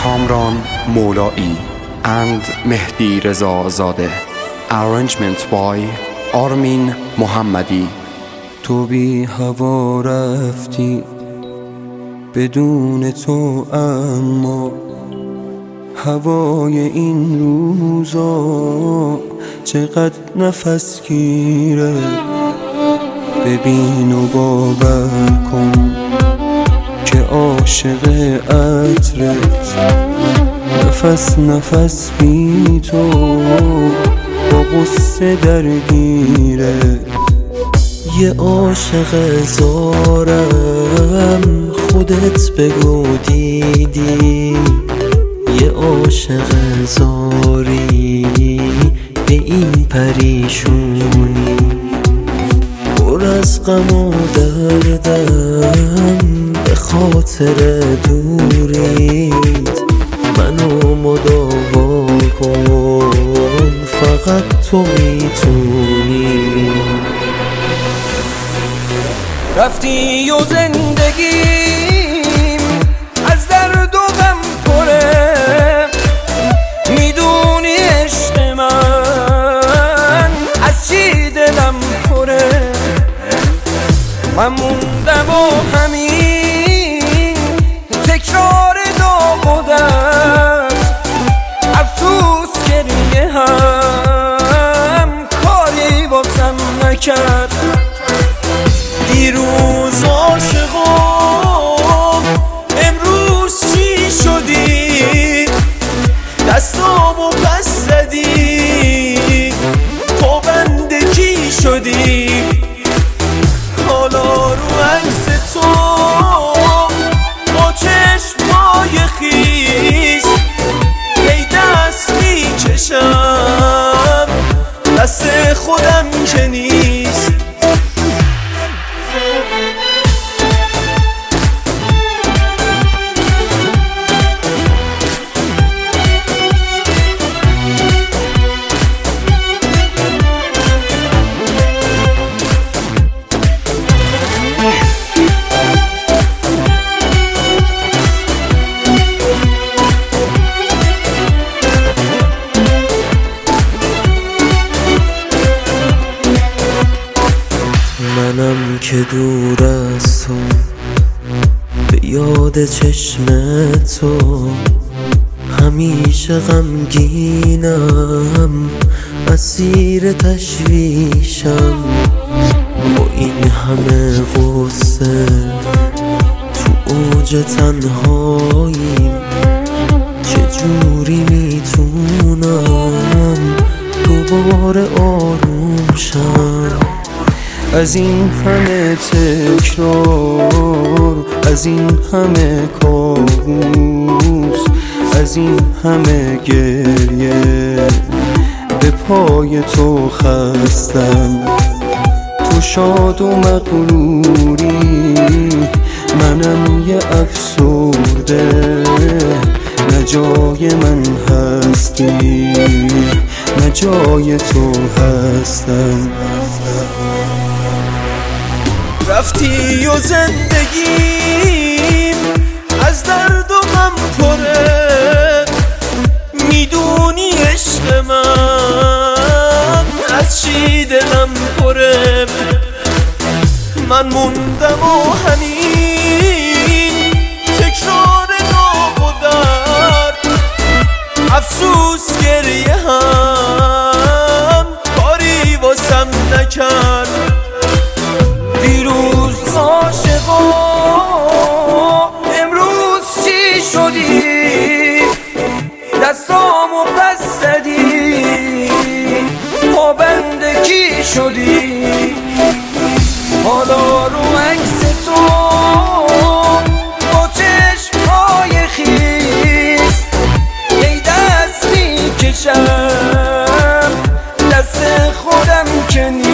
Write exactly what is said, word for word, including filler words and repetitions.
Kamran Moulai and Mehdi Reza Zade. Arrangement by Armin Mohammadi. تو بی هوا رفتی بدون تو، اما هوای این روزا چقدر نفس گیره. ببین و باور کن که عاشق عطرت، نفس نفس بی تو با غصه درگیره. یه عاشق زارم خودت بگو دیدی، یه عاشق زاری به این پریشونی. پر از غم و دردم به خاطر دوریت، منو مداوا کن فقط تو میتونی. رفتی و زندگیم از درد و غم پره، میدونی عشق من از چی دلم پره. من موندم و همین تکرار داغ و درد، افسوس گریه هم کاری واسم نکرد. دیروز عاشقم امروز چی شدی؟ دستامو پس زدی، پابند کی شدی؟ حالا رو عکس تو با چشمای خیس ای دست میکشم، دست خودم که نیست. منم که دور از تو به یاد چشم تو، همیشه غمگینم اسیر تشویشم. با این همه غصه تو اوج تنهاییم، چجوری میتونم دوباره آروم شم؟ از این همه تکرار، از این همه کابوس، از این همه گریه به پای تو خستم. تو شاد و مغروری، منم یه افسرده. نه جای من هستی نه جای تو هستم. رفتی و زندگیم از درد و غم پره، میدونی عشق من از چی دلم پره. من موندم و همین تکرار داغ و درد، افسوس گریه هم کاری واسم نکرد. دیروز عاشقم امروز چی شدی؟ دستامو پس زدی، پابند کی شدی؟ حالا رو عکس تو با چشمای خیس ای دست میکشم، دست خودم که نیست.